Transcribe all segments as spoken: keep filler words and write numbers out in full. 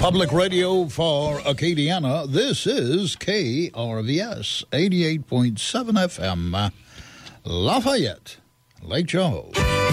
Public radio for Acadiana. This is K R V S eighty-eight point seven F M, Lafayette, Lake Charles.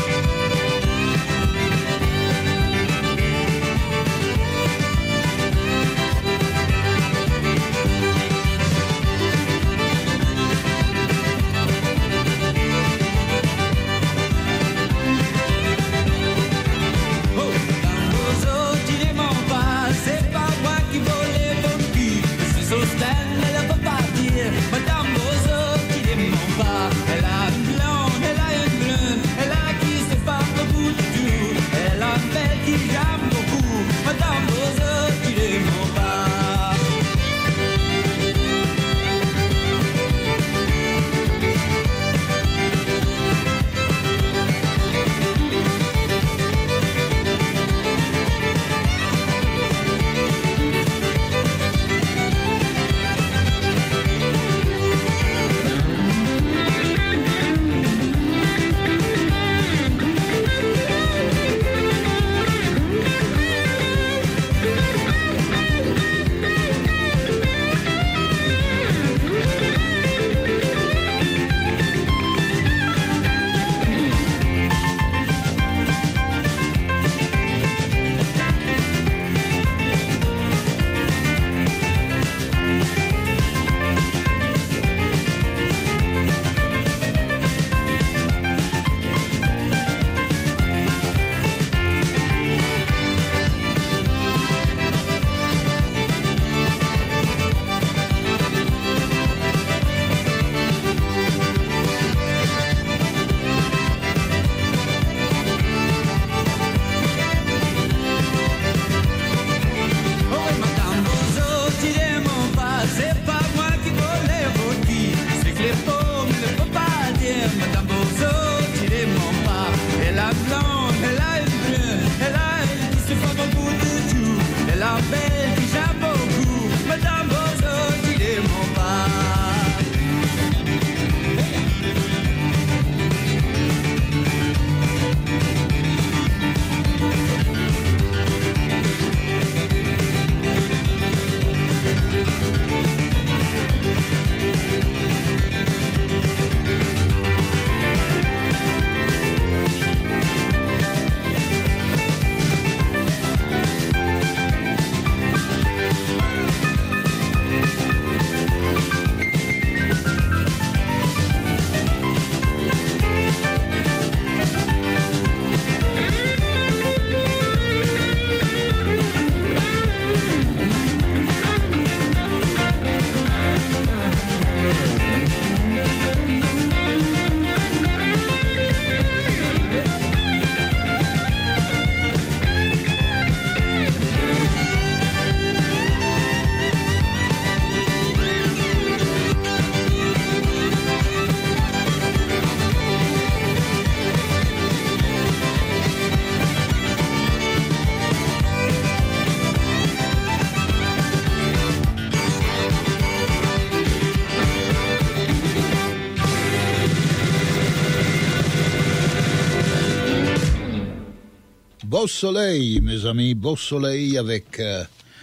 Beau soleil, mes amis, beau soleil avec euh,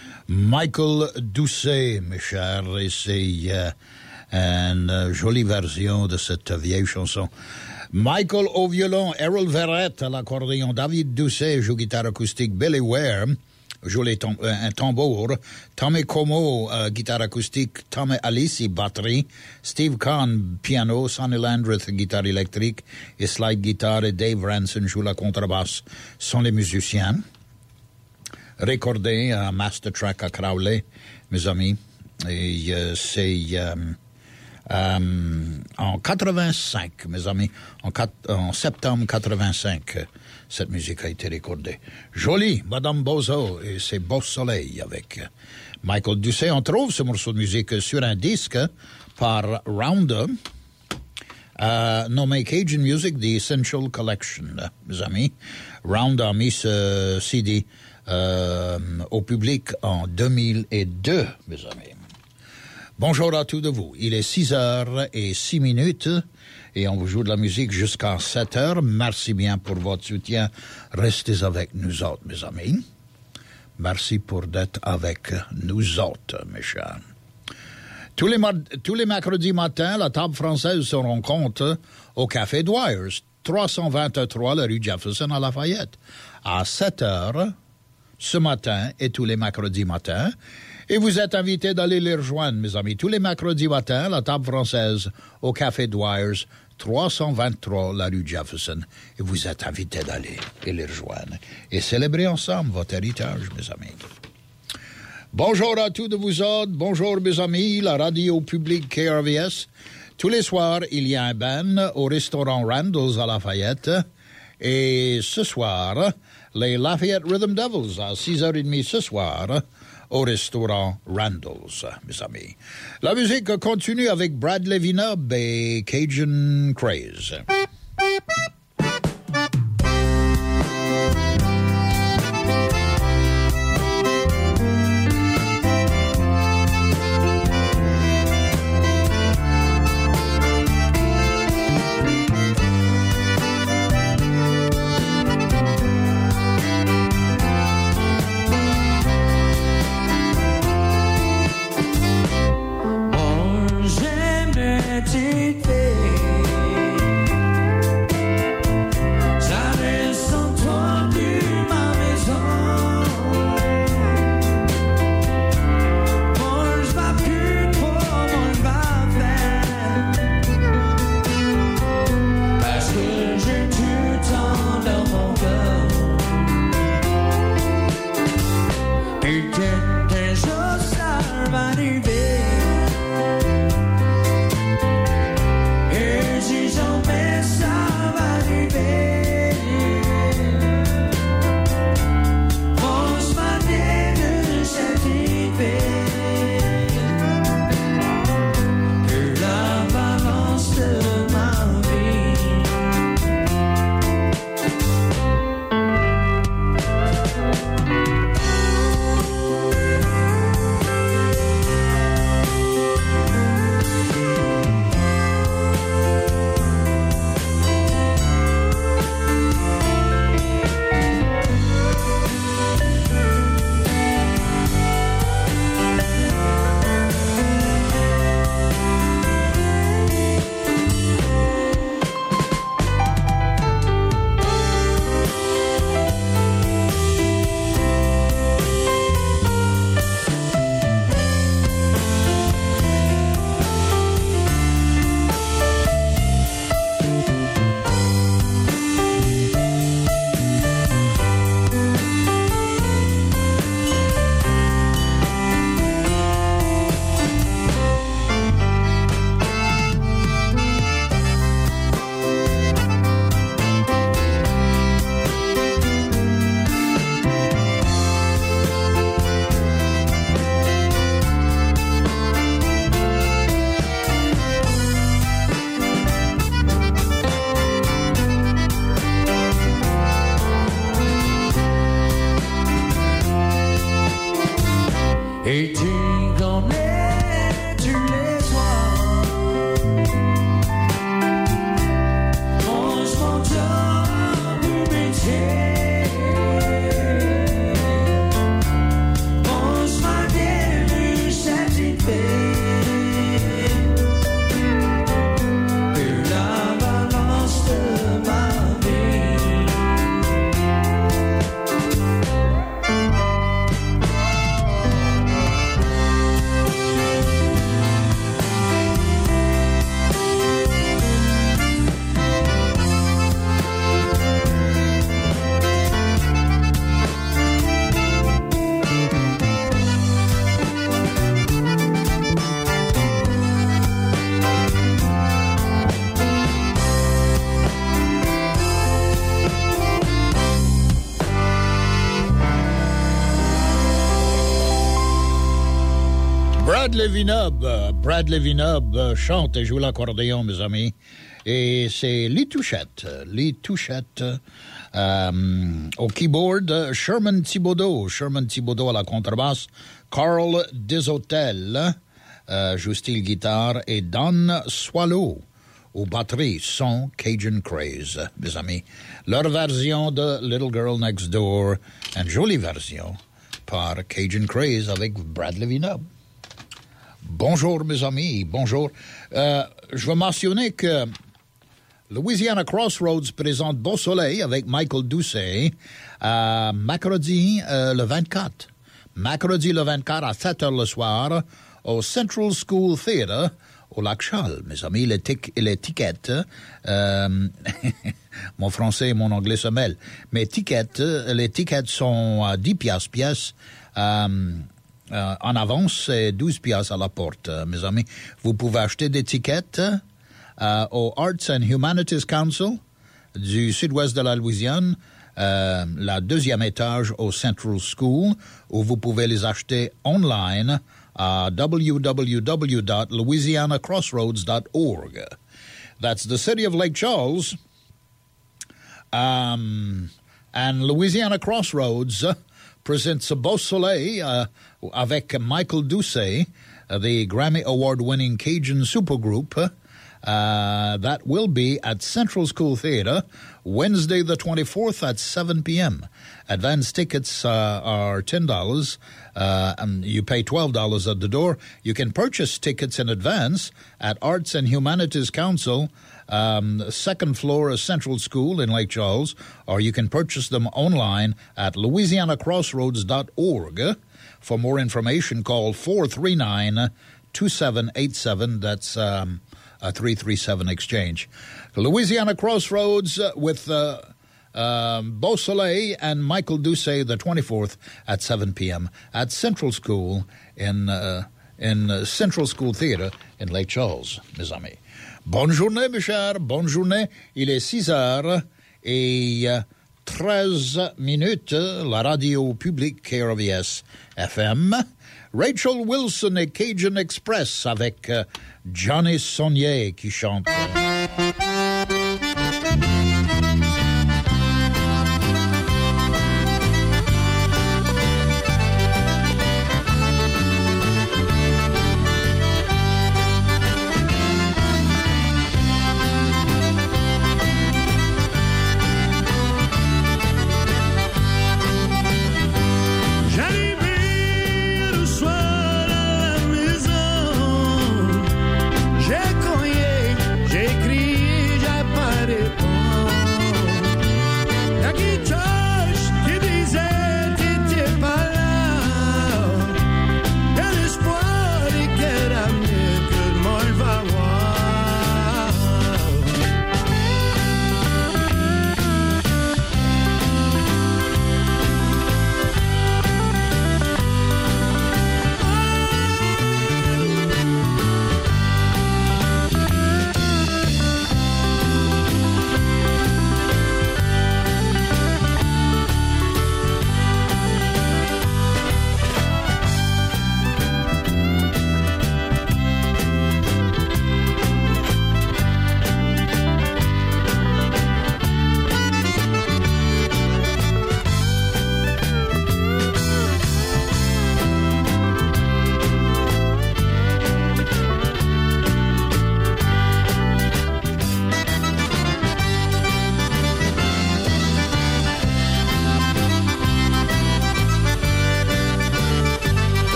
Michael Doucet, mes chers, et c'est euh, une euh, jolie version de cette vieille chanson. Michael au violon, Errol Verrett à l'accordéon, David Doucet joue guitare acoustique, Billy Ware joue les tam- euh, un tambour, Tommy Como euh, guitare acoustique, Tommy Alisi batterie, Steve Kahn piano, Sonny Landreth guitare électrique et slide guitare et Dave Ranson joue la contrebasse. Sont les musiciens recordés à Master Track à Crowley, mes amis, et euh, c'est euh, euh, en quatre-vingt-cinq, mes amis, en, quat- en septembre quatre-vingt-cinq. Cette musique a été recordée. Jolie, Madame Bozo, et c'est Beau Soleil avec Michael Doucet. On trouve ce morceau de musique sur un disque par Rounder, euh, nommé Cajun Music, The Essential Collection, mes amis. Rounder a mis ce C D euh, au public en deux mille deux, mes amis. Bonjour à tous de vous. Il est six heures et six minutes. Et on vous joue de la musique jusqu'à sept heures. Merci bien pour votre soutien. Restez avec nous autres, mes amis. Merci pour d'être avec nous autres, mes chers. Tous les, mar- tous les mercredis matins, la table française se rencontre au Café Dwyers, trois cent vingt-trois, la rue Jefferson à Lafayette, à sept heures ce matin et tous les mercredis matins. Et vous êtes invités d'aller les rejoindre, mes amis. Tous les mercredis matins, la table française au Café Dwyers, trois cent vingt-trois, la rue Jefferson. Et vous êtes invités d'aller et les rejoindre et célébrer ensemble votre héritage, mes amis. Bonjour à tous de vous autres. Bonjour, mes amis. La radio publique K R V S. Tous les soirs, il y a un band au restaurant Randall's à Lafayette. Et ce soir, les Lafayette Rhythm Devils à six heures trente ce soir au restaurant Randall's, mes amis. La musique continue avec Bradley Vinub et Cajun Craze. Bradley Vinub, Bradley Vinub chante et joue l'accordéon, mes amis. Et c'est les touchettes, les touchettes euh, au keyboard, Sherman Thibodeau, Sherman Thibodeau à la contrebasse, Carl Desautels, euh, joue style guitare, et Don Swallow aux batteries, son Cajun Craze, mes amis. Leur version de Little Girl Next Door, une jolie version par Cajun Craze avec Brad Levina. Bonjour mes amis, bonjour. Euh, je veux mentionner que Louisiana Crossroads présente Beau Soleil avec Michael Doucet euh, mercredi euh, le vingt-quatre. Mercredi le vingt-quatre à sept heures le soir au Central School Theatre au Lac-Charles. Mes amis, les, tic- les tickets, euh, mon français et mon anglais se mêlent, mais tickets, les tickets sont à dix piastres pièce. Euh, euh, en avance, c'est douze piastres à la porte, euh, mes amis. Vous pouvez acheter des tickets euh, au Arts and Humanities Council du sud-ouest de la Louisiane, euh, la deuxième étage au Central School, où vous pouvez les acheter online à w w w dot louisiana crossroads dot org. That's the city of Lake Charles. Um, and Louisiana Crossroads uh, presents a Beau Soleil uh, avec Michael Doucet, uh, the Grammy Award-winning Cajun supergroup. Uh, Uh, that will be at Central School Theatre Wednesday the twenty-fourth at seven p.m. Advance tickets uh, are ten dollars, uh, and you pay twelve dollars at the door. You can purchase tickets in advance at Arts and Humanities Council, um, second floor of Central School in Lake Charles, or you can purchase them online at louisiana crossroads dot org. For more information, call four three nine, two seven eight seven. That's um, a three three seven exchange. Louisiana Crossroads uh, with uh, um, Beau Soleil and Michael Doucet the twenty-fourth at seven p.m. at Central School in uh, in uh, Central School Theatre in Lake Charles, mes amis. Bonne journée, mes chers, bonne journée. Il est six heures et uh, treize minutes, la radio publique K R V S F M. Rachel Wilson et Cajun Express avec uh, Johnny Saunier qui chante. J'ai cogné, j'ai crié.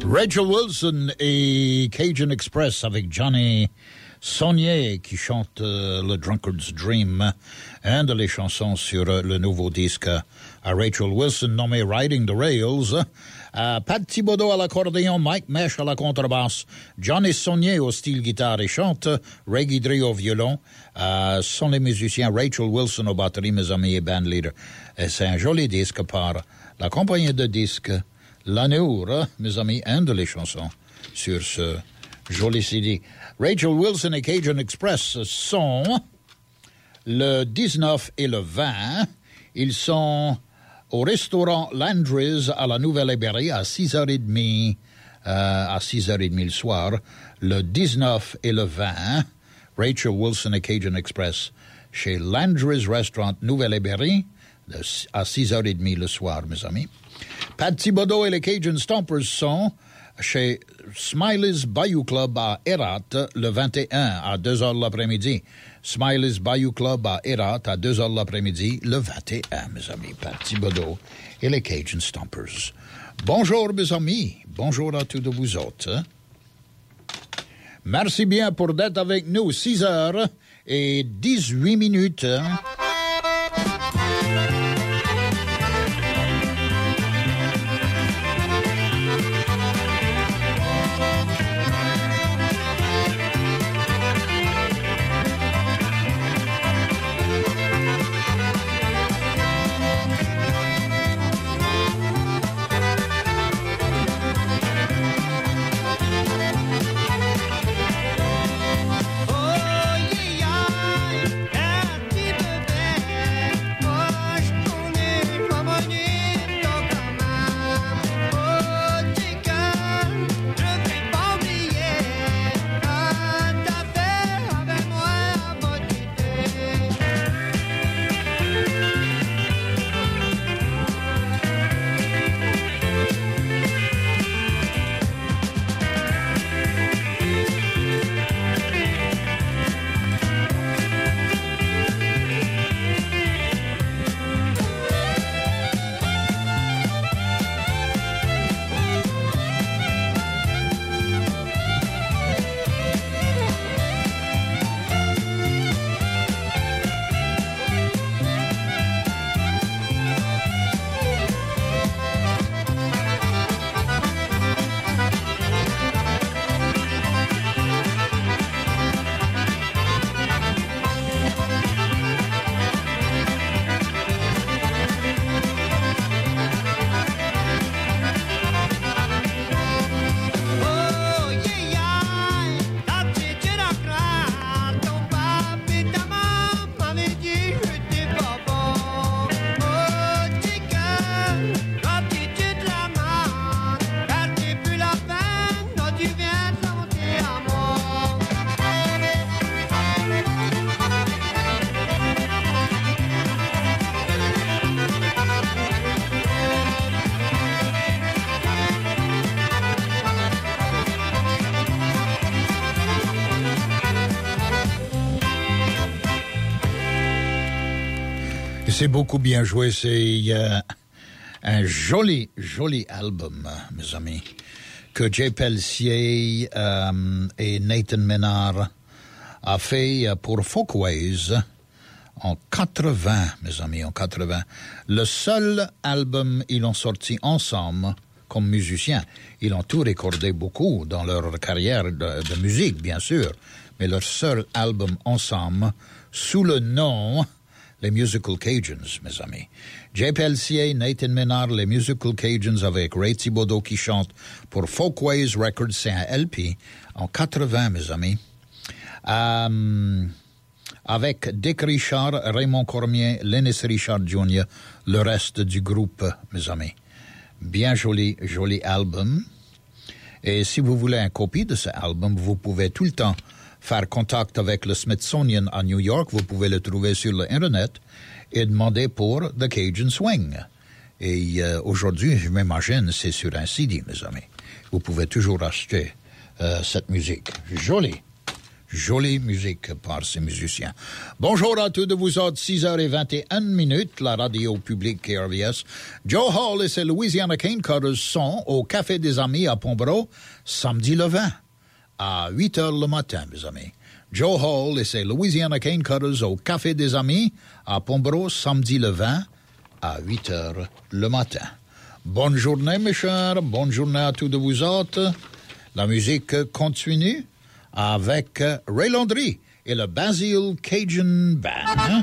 Rachel Wilson et Cajun Express avec Johnny Saunier qui chante euh, le Drunkard's Dream, un de les chansons sur euh, le nouveau disque à Rachel Wilson nommé Riding the Rails. Euh, Pat Thibodeau à l'accordéon, Mike Mesh à la contrebasse, Johnny Saunier au style guitare et chante, Reggie Dre au violon, euh, sont les musiciens Rachel Wilson aux batteries, mes amis et bandleader. Et c'est un joli disque par la compagnie de disques Lanour, mes amis, un de les chansons sur ce joli C D. Rachel Wilson et Cajun Express sont le dix-neuf et le vingt. Ils sont au restaurant Landry's à la Nouvelle-Héberry à six heures trente, euh, à six heures trente le soir. Le dix-neuf et le vingt, Rachel Wilson et Cajun Express chez Landry's Restaurant Nouvelle-Héberry à six heures trente le soir, mes amis. Pat Thibodeau et les Cajun Stompers sont chez Smiley's Bayou Club à Herat le vingt et un à deux heures l'après-midi. Smiley's Bayou Club à Herat à deux heures l'après-midi le vingt et un, mes amis. Pat Thibodeau et les Cajun Stompers. Bonjour, mes amis. Bonjour à tous de vous autres. Merci bien pour d'être avec nous. six heures et dix-huit minutes. C'est beaucoup bien joué, c'est euh, un joli, joli album, mes amis, que Jay Pelletier euh, et Nathan Ménard a fait pour Folkways en quatre-vingts, mes amis, en quatre-vingts. Le seul album ils ont sorti ensemble comme musiciens. Ils ont tout recordé beaucoup dans leur carrière de, de musique, bien sûr, mais leur seul album ensemble sous le nom les Musical Cajuns, mes amis. Jay Pelletier, Nathan Ménard, les Musical Cajuns avec Ray Thibodeau qui chante pour Folkways Records, c'est un L P en quatre-vingts, mes amis. Euh, avec Dick Richard, Raymond Cormier, Lennis Richard junior, le reste du groupe, mes amis. Bien joli, joli album. Et si vous voulez une copie de ce album, vous pouvez tout le temps faire contact avec le Smithsonian à New York. Vous pouvez le trouver sur l'Internet et demander pour The Cajun Swing. Et euh, aujourd'hui, je m'imagine, c'est sur un C D, mes amis. Vous pouvez toujours acheter euh, cette musique. Jolie, Jolie musique par ces musiciens. Bonjour à tous de vous autres, six heures vingt et une minutes, la radio publique K R V S. Joe Hall et ses Louisiana Cane Cutters sont au Café des Amis à Pombro, samedi le vingt, à huit heures le matin, mes amis. Joe Hall et ses Louisiana Cane Cutters au Café des Amis à Pombro, samedi le vingt, à huit heures le matin. Bonne journée, mes chers. Bonne journée à tous de vous autres. La musique continue avec Ray Landry et le Basil Cajun Band.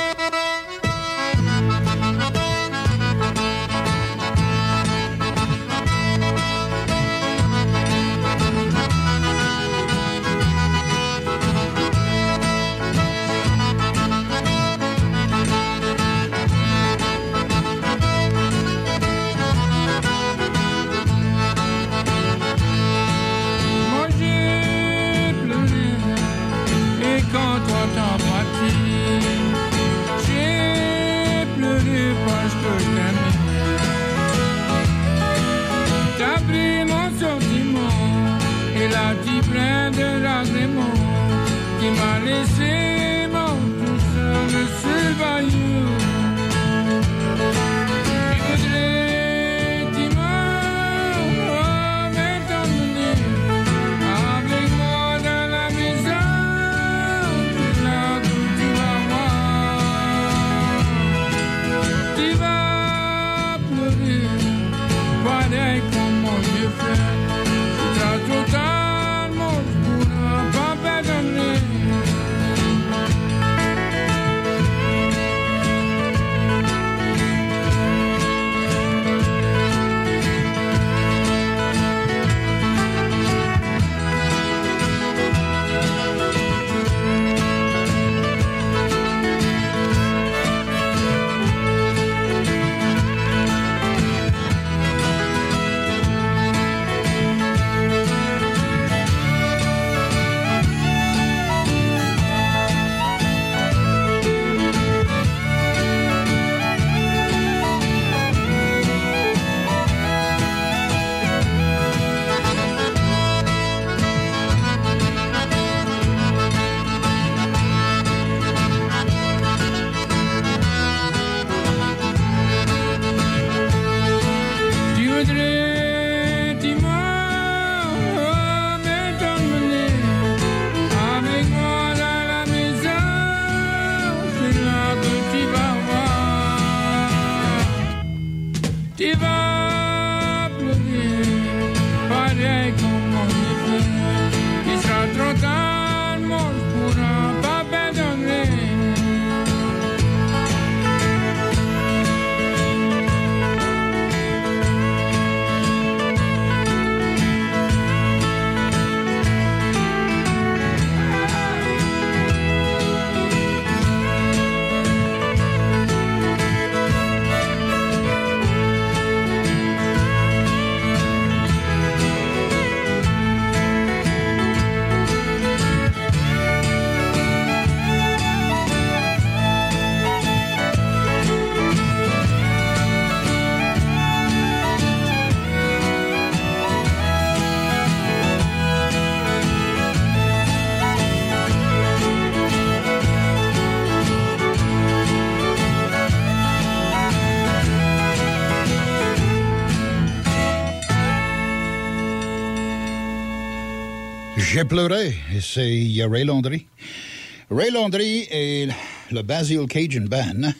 J'ai pleuré, et c'est Ray Landry. Ray Landry et le Basil Cajun Band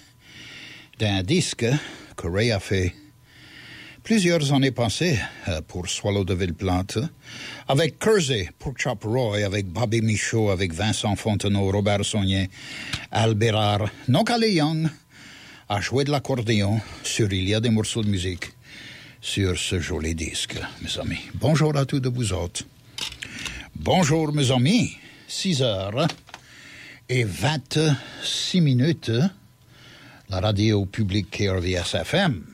d'un disque que Ray a fait plusieurs années passées pour Swallow de Villeplante, avec Kersey, pour Chop Roy, avec Bobby Michaud, avec Vincent Fontenot, Robert Saunier, Al Bérard. Noncalé Young a joué de l'accordéon sur Il y a des morceaux de musique sur ce joli disque, mes amis. Bonjour à tous de vous autres. Bonjour, mes amis. six heures et vingt-six minutes, la radio publique K R V S F M.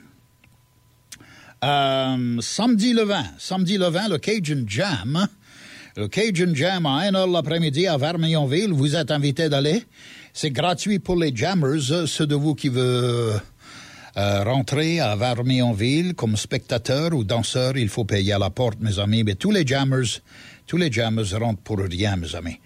Euh, samedi le vingt, samedi le vingt, le Cajun Jam. Le Cajun Jam à une heure l'après-midi à Vermillonville. Vous êtes invités d'aller. C'est gratuit pour les jammers, ceux de vous qui veulent euh, rentrer à Vermillonville comme spectateur ou danseur. Il faut payer à la porte, mes amis. Mais tous les jammers, tous les jammers rentrent pour rien, mes amis.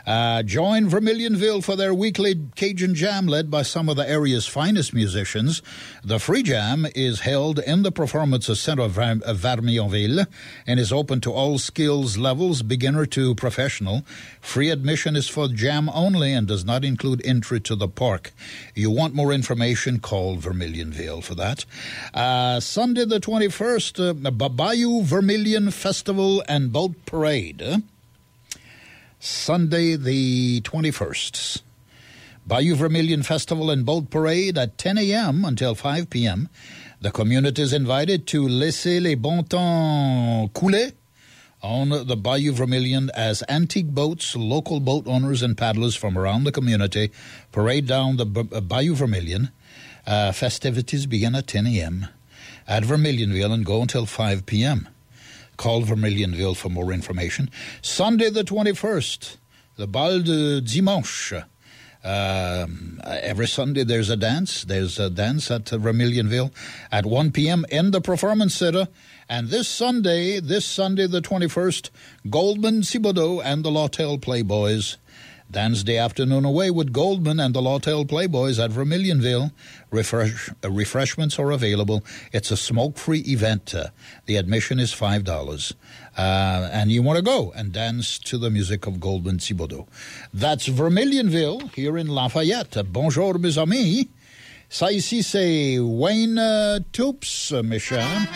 Uh, join Vermilionville for their weekly Cajun Jam led by some of the area's finest musicians. The free jam is held in the Performance Center of Vermilionville and is open to all skills levels, beginner to professional. Free admission is for jam only and does not include entry to the park. You want more information, call Vermilionville for that. Uh, Sunday the twenty-first, uh, Bayou Vermilion Festival and Boat Parade. Uh, Sunday the twenty-first, Bayou Vermilion Festival and Boat Parade at ten a.m. until five p.m. The community is invited to laisser les bons temps couler on the Bayou Vermilion as antique boats, local boat owners and paddlers from around the community parade down the B- Bayou Vermilion. Uh, festivities begin at ten a.m. at Vermilionville and go until five p.m. Call Vermilionville for more information. Sunday the twenty-first, the Bal de Dimanche. Uh, every Sunday there's a dance. There's a dance at Vermilionville at one p.m. in the Performance Center. And this Sunday, this Sunday the twenty-first, Goldman, Thibodeau, and the Lawtell Playboys. Dance day afternoon away with Goldman and the Lawtell Playboys at Vermilionville. Refresh, uh, refreshments are available. It's a smoke-free event. Uh, the admission is five dollars. Uh, and you want to go and dance to the music of Goldman Thibodeau. That's Vermilionville, here in Lafayette. Bonjour, mes amis. Ça ici, c'est Wayne uh, Toups, mes chers.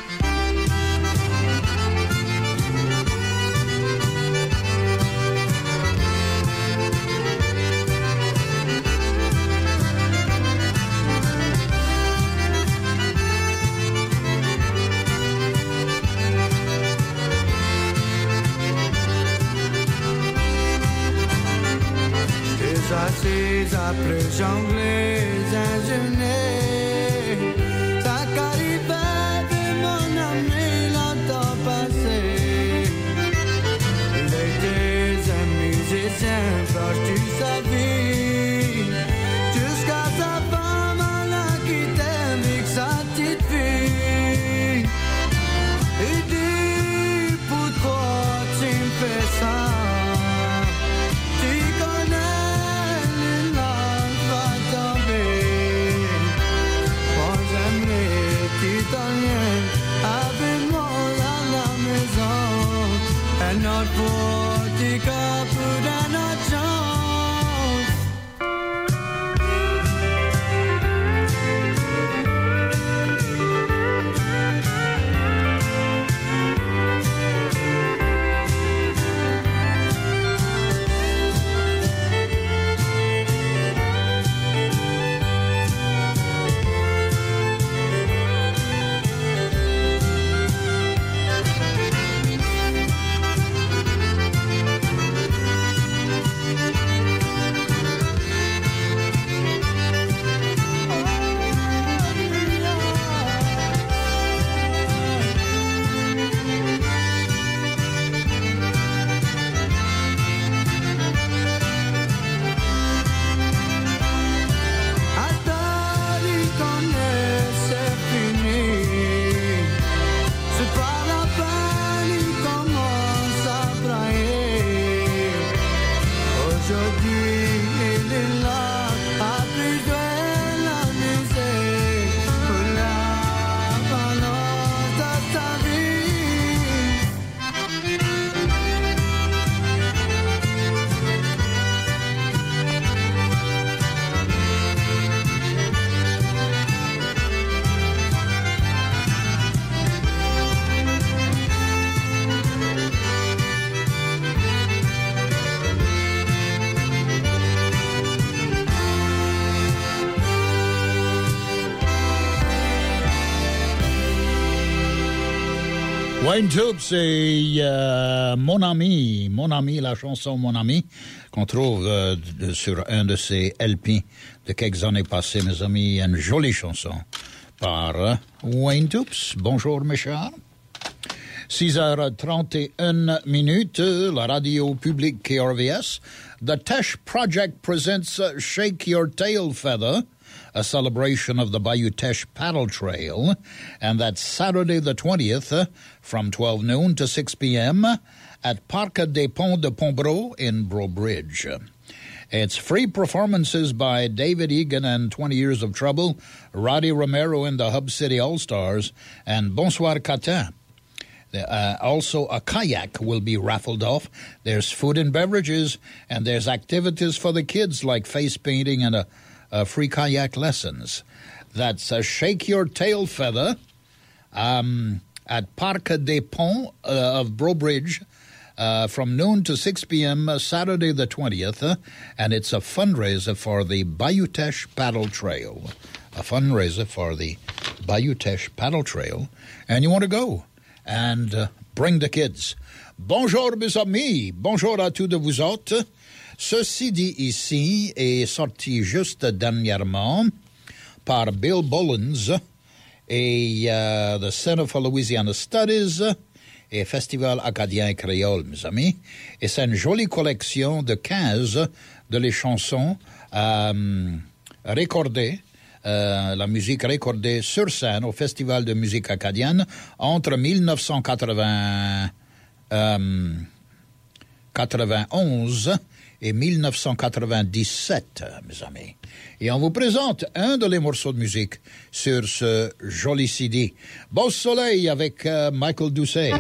Assis après jongler un jeûner, ça caribait de mon ami longtemps passé. Il était un musicien proche de sa vie, jusqu'à sa femme à la quitté avec sa petite fille. Il dit pourquoi tu me fais ça? Not for the cup and a chance. Wayne Toups, c'est euh, Mon Ami, Mon Ami, la chanson Mon Ami, qu'on trouve euh, de, sur un de ces L P de quelques années passées, mes amis. Une jolie chanson par euh, Wayne Toups. Bonjour, mes chers. six heures trente et une minutes, la radio publique K R V S. The Tesh Project presents Shake Your Tail Feather, a celebration of the Bayou Teche Paddle Trail, and that's Saturday the twentieth uh, from twelve noon to six p.m. at Parc des Ponts de Pontbreau in Brobridge. It's free performances by David Egan and twenty Years of Trouble, Roddy Romero and the Hub City All-Stars, and Bonsoir Catin. Uh, also, a kayak will be raffled off. There's food and beverages, and there's activities for the kids like face painting and a, a free kayak lessons. That's a Shake Your Tail Feather um, at Parc des Ponts uh, of Brobridge uh, from noon to six p.m. Uh, Saturday the twentieth, uh, and it's a fundraiser for the Bayou Teche Paddle Trail. A fundraiser for the Bayou Teche Paddle Trail, and you want to go and uh, bring the kids. Bonjour mes amis, bonjour à tous de vous autres. Ceci dit ici est sorti juste dernièrement par Bill Bollins et uh, the Center for Louisiana Studies et Festival acadien créole, mes amis. Et c'est une jolie collection de quinze de les chansons euh, recordées, Euh, la musique recordée sur scène au Festival de musique acadienne entre dix-neuf cent quatre-vingts, euh, quatre-vingt-onze et dix-neuf cent quatre-vingt-dix-sept, mes amis. Et on vous présente un de les morceaux de musique sur ce joli C D. Beau soleil avec euh, Michael Doucet.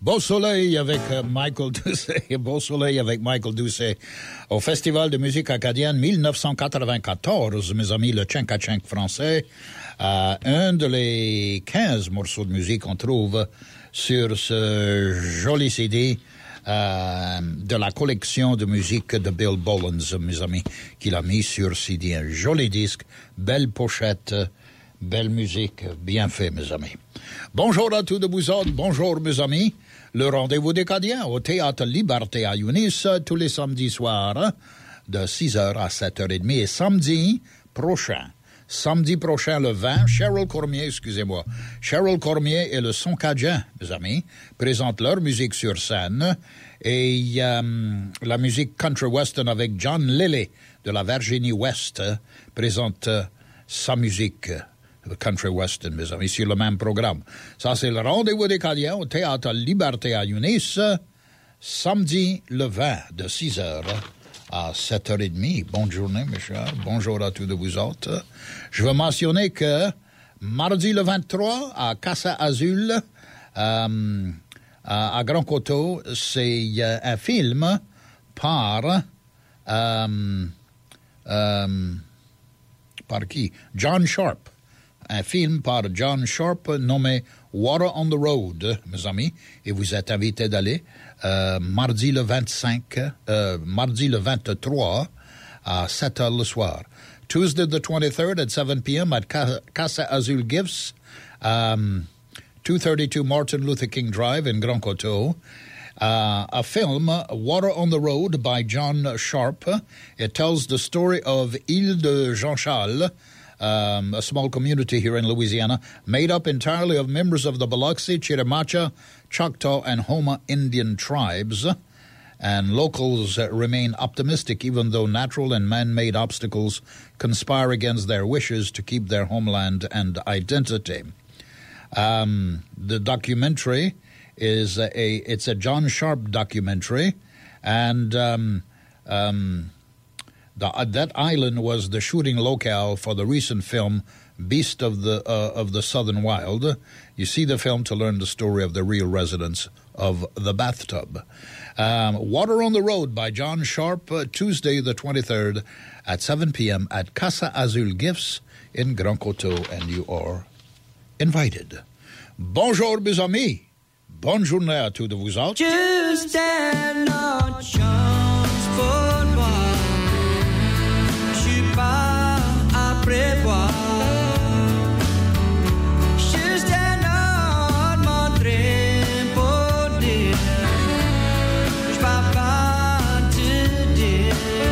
Beau soleil avec Michael Doucet, Beau soleil avec Michael Doucet au Festival de musique acadienne dix-neuf cent quatre-vingt-quatorze, mes amis, le Tchenka-Tchenk français. Euh, un de les quinze morceaux de musique qu'on trouve sur ce joli C D euh, de la collection de musique de Bill Bolins, mes amis, qu'il a mis sur C D. Un joli disque, belle pochette, belle musique, bien fait, mes amis. Bonjour à tous de vous autres, bonjour, mes amis. Le rendez-vous des Acadiens au Théâtre Liberté à Yunis tous les samedis soirs de six heures à sept heures trente. Et samedi prochain, samedi prochain le vingt, Cheryl Cormier, excusez-moi, Cheryl Cormier et le Son Cadien, mes amis, présentent leur musique sur scène et euh, la musique country western avec John Lilly de la Virginie West présente euh, sa musique country western, mes amis, sur le même programme. Ça, c'est le rendez-vous des Acadiens au Théâtre Liberté à Yunis, samedi le vingt, de six heures à sept heures trente. Bonne journée, mes chers. Bonjour à tous de vous autres. Je veux mentionner que mardi le vingt-trois, à Casa Azul, euh, à, à Grand Coteau, c'est euh, un film par... Euh, euh, par qui? John Sharp. Un film par John Sharp nommé Water on the Road, mes amis, et vous êtes invités d'aller euh, mardi le vingt-cinq, euh, mardi le vingt-trois à sept heures le soir. Tuesday the twenty-third at seven p.m. at Casa Azul Gifts, um, two thirty-two Martin Luther King Drive in Grand Coteau. Uh, a film, Water on the Road, by John Sharp. It tells the story of Ile de Jean Charles, Um, a small community here in Louisiana, made up entirely of members of the Biloxi, Chiricahua, Choctaw, and Houma Indian tribes. And locals uh, remain optimistic even though natural and man-made obstacles conspire against their wishes to keep their homeland and identity. Um, the documentary is a, a, it's a John Sharp documentary, and um, um, The, uh, that island was the shooting locale for the recent film Beast of the uh, of the Southern Wild. You see the film to learn the story of the real residents of the bathtub. Um, Water on the Road by John Sharp, uh, Tuesday the twenty-third at seven p.m. at Casa Azul Gifts in Grand Coteau, and you are invited. Bonjour, mes amis. Bonne journée à tous de vous autres. Just an odd chance for moi. Pas à prévoir. Juste un autre montré pour dire. Je peux pas te dire.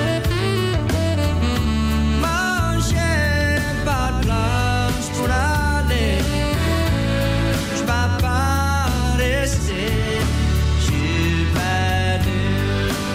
Mon chien, pas de place pour aller. Je peux pas rester. Je vais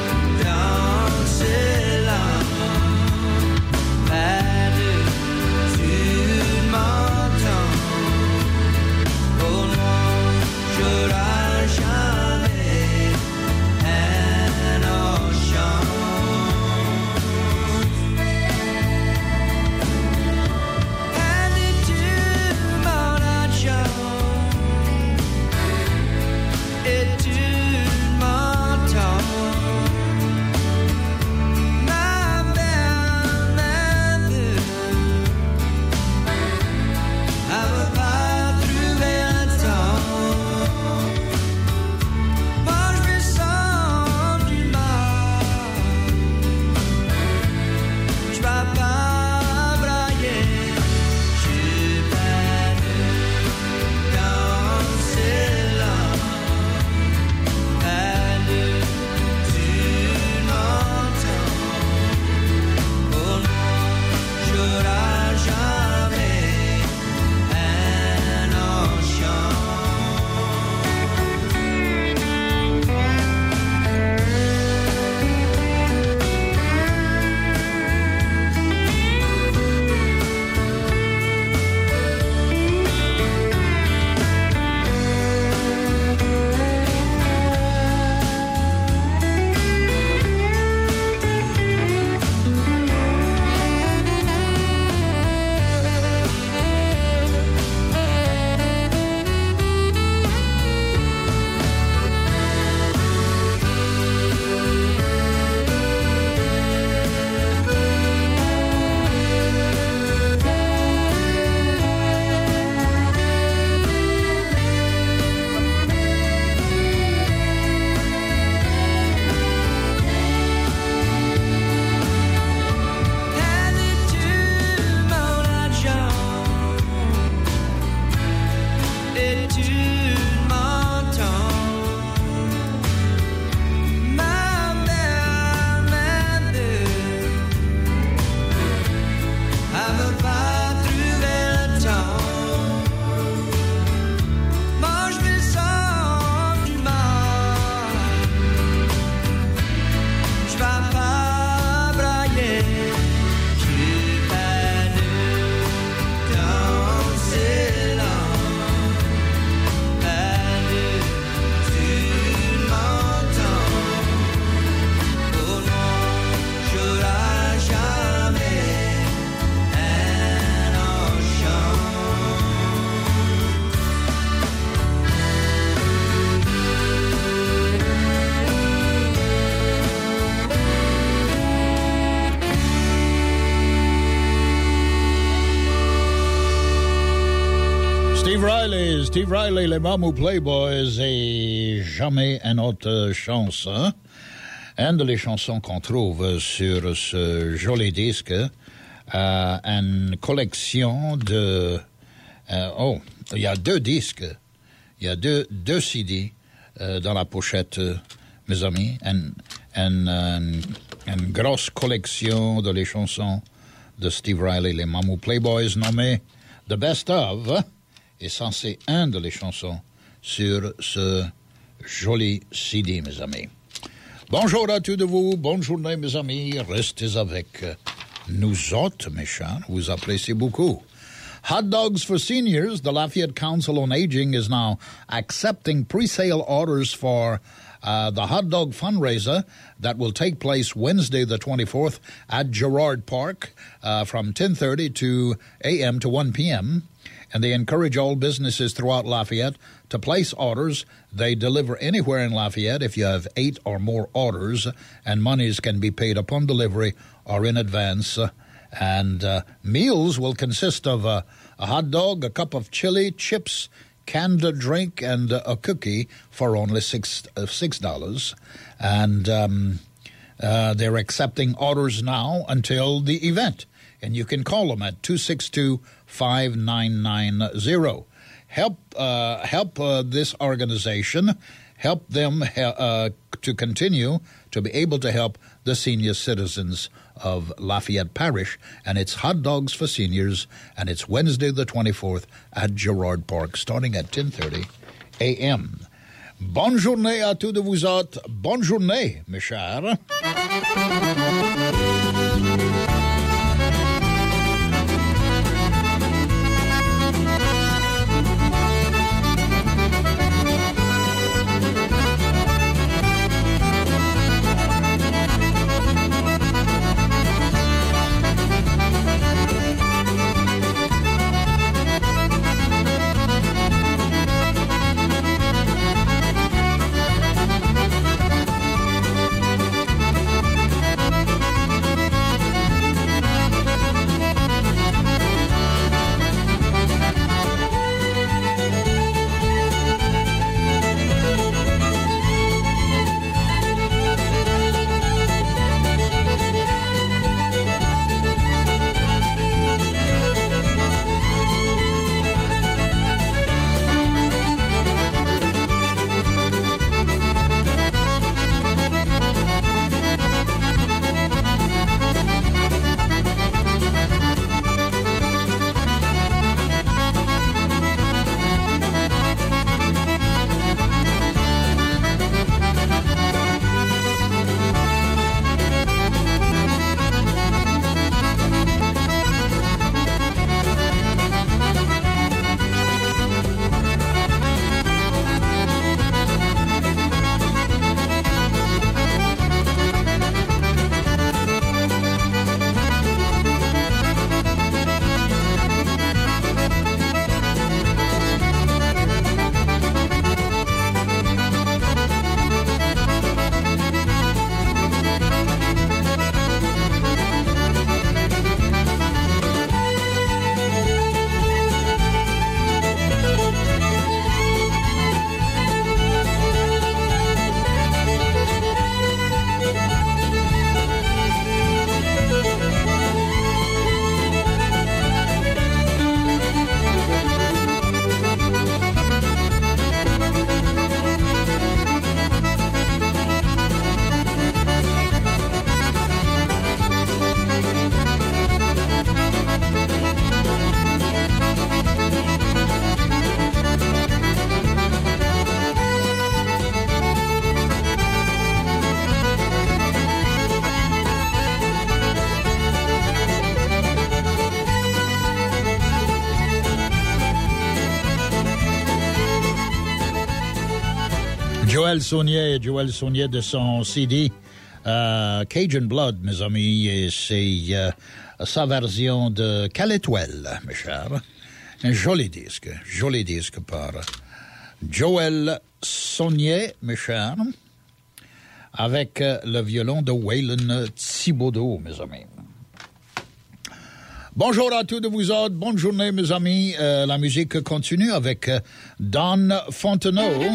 Playboys, Steve Riley, les Mamou Playboys et jamais une autre chanson. Une de les chansons qu'on trouve sur ce joli disque, euh, une collection de... Euh, oh, il y a deux disques, il y a deux, deux C D euh, dans la pochette, euh, mes amis. Une, une, une, une grosse collection de les chansons de Steve Riley, les Mamou Playboys, nommée The Best Of, et ça c'est un de les chansons sur ce joli C D, mes amis. Bonjour à tous de vous, bonne journée mes amis, restez avec nous autres, mes chers, vous appréciez beaucoup. Hot Dogs for Seniors, the Lafayette Council on Aging is now accepting pre-sale orders for uh, the hot dog fundraiser that will take place Wednesday the twenty-fourth at Girard Park uh, from ten thirty to a m to one p.m., and they encourage all businesses throughout Lafayette to place orders. They deliver anywhere in Lafayette if you have eight or more orders, and monies can be paid upon delivery or in advance. And uh, meals will consist of uh, a hot dog, a cup of chili, chips, canned drink, and uh, a cookie for only six uh, six dollars. And um, uh, they're accepting orders now until the event. And you can call them at two six two, five nine nine zero. Help uh, help uh, this organization, help them uh, to continue to be able to help the senior citizens of Lafayette Parish. And it's Hot Dogs for Seniors, and it's Wednesday the twenty-fourth at Girard Park, starting at ten thirty a m Bonne journée à tous de vous autres. Bonne journée, mes chers. Joël Saunier, Joël Saunier de son C D euh, Cajun Blood, mes amis, et c'est euh, sa version de Calétoile, mes chers. Un joli disque, joli disque par Joël Saunier, mes chers, avec euh, le violon de Waylon Thibodeau, mes amis. Bonjour à tous de vous autres, bonne journée mes amis. Euh, la musique continue avec euh, Don Fontenot.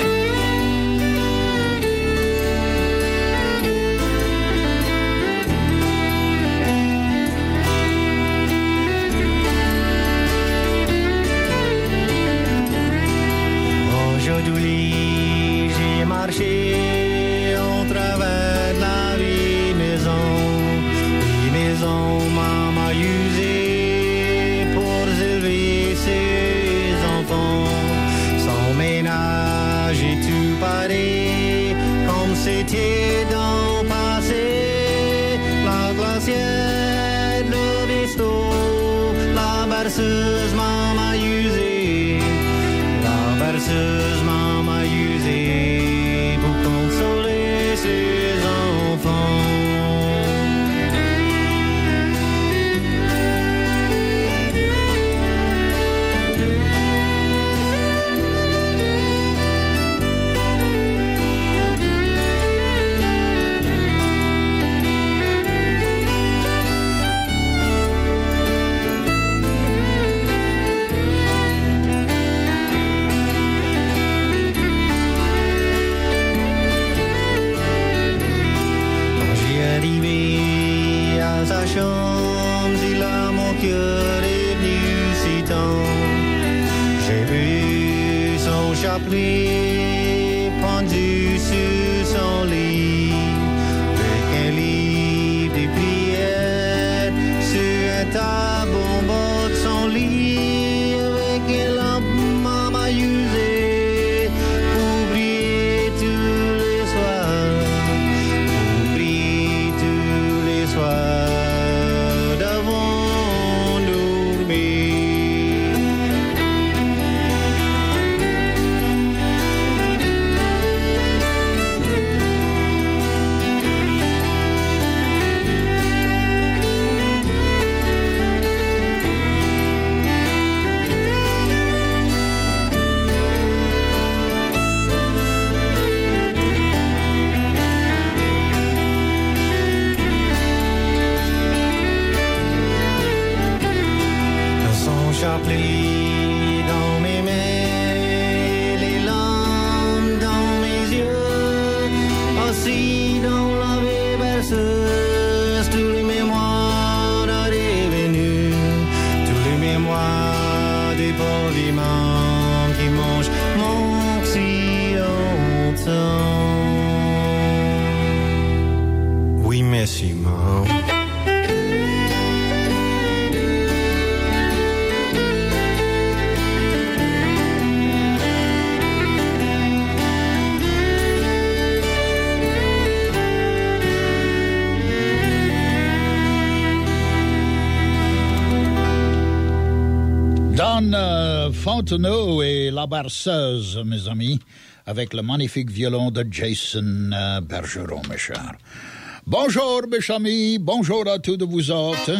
Aujourd'hui, j'ai marché en travers de la vie maison. Vie maison m'a usé pour élever ses enfants. Sans ménage et tout pareil, comme c'était dans le passé. La glacière, le bisto, la berceuse m'a usé. La berceuse m'a usé pour consoler ses enfants. Sa chambre, il a mon cœur est venu si tôt. J'ai vu son chapelet pendu sur son lit, avec un livre de prière sur un tableau en bas de son lit, avec une lampe m'a usé pour prier tous les soirs, pour prier tous les soirs. Chapelet dans mes mains, les larmes dans mes yeux, assis dans la vieille berceuse, tous les mémoires revenus, tous les mémoires des pauvres mamans qui mangent mon si longtemps. Oui, merci, maman. Don euh, Fontenot et la berceuse, mes amis, avec le magnifique violon de Jason euh, Bergeron, mes chers. Bonjour, mes amis, bonjour à tous de vous autres.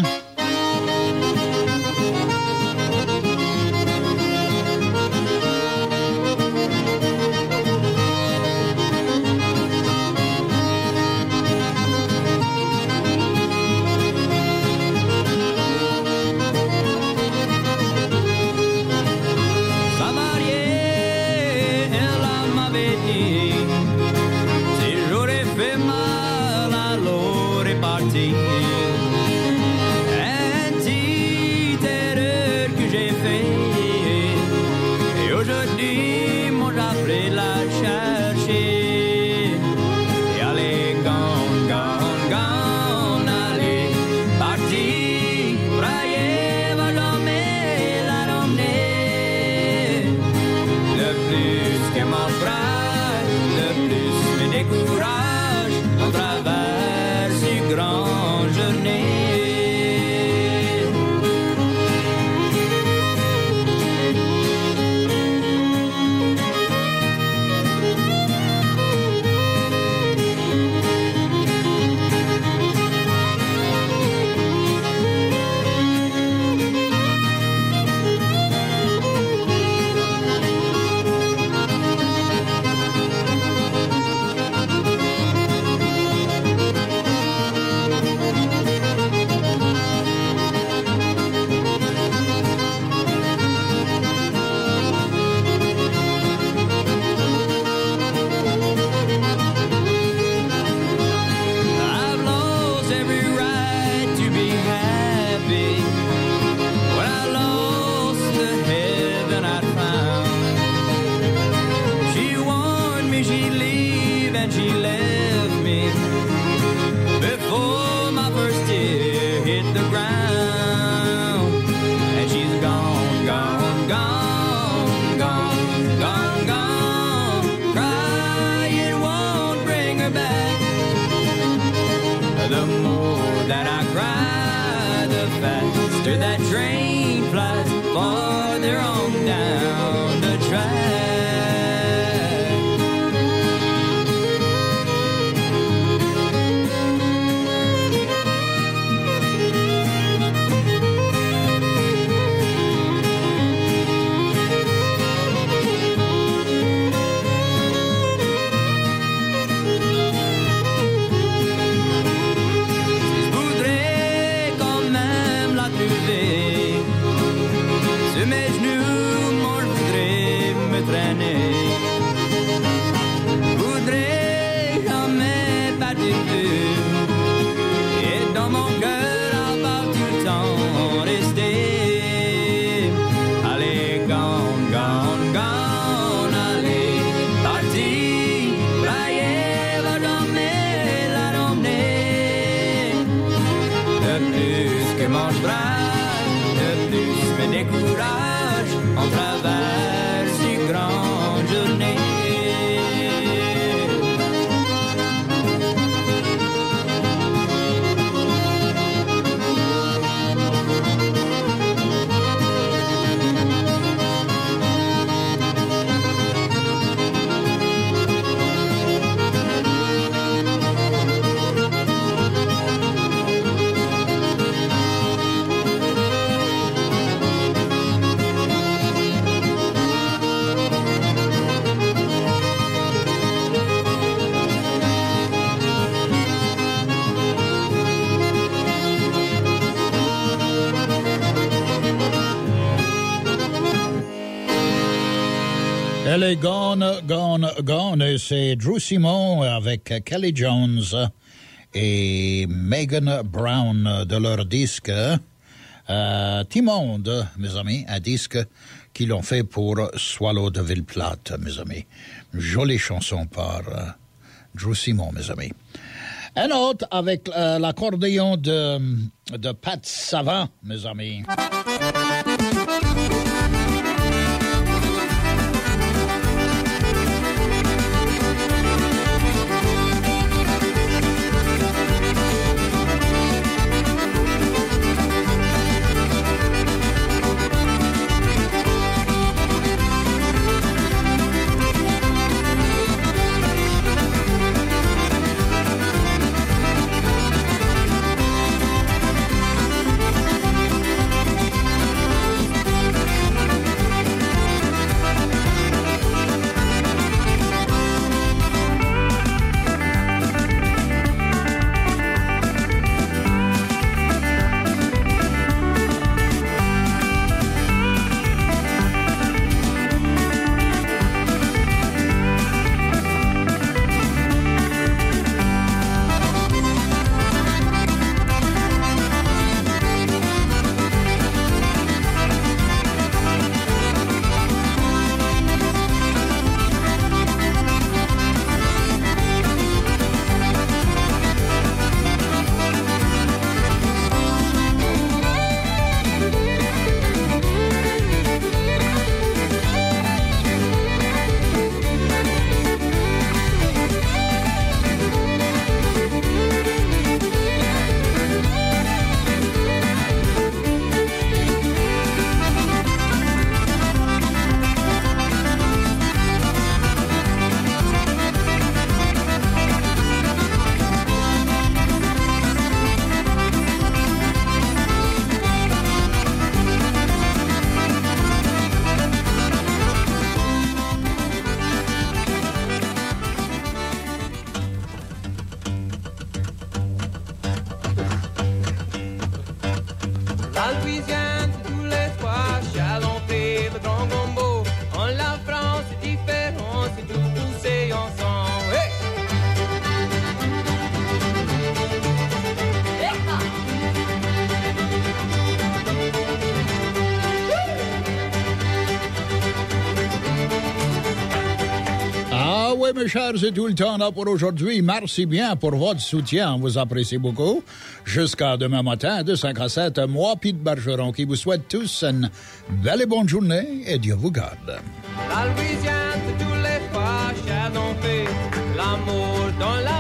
Gone, gone, cry, it won't bring her back. The more that I cry, the faster that train flies farther on down the track. Elle est gone, gone, gone. Et c'est Drew Simon avec Kelly Jones et Megan Brown de leur disque euh, Timonde, mes amis, un disque qu'ils ont fait pour Swallow de Villeplate, mes amis. Jolie chanson par euh, Drew Simon, mes amis. Un autre avec euh, l'accordéon de, de Pat Savant, mes amis. Thank oui, mes chers, c'est tout le temps là pour aujourd'hui. Merci bien pour votre soutien. On vous apprécie beaucoup. Jusqu'à demain matin, de cinq à sept, moi, Pete Bergeron, qui vous souhaite tous une belle et bonne journée et Dieu vous garde. La Louisiane, tous les pas, chers ont fait l'amour dans la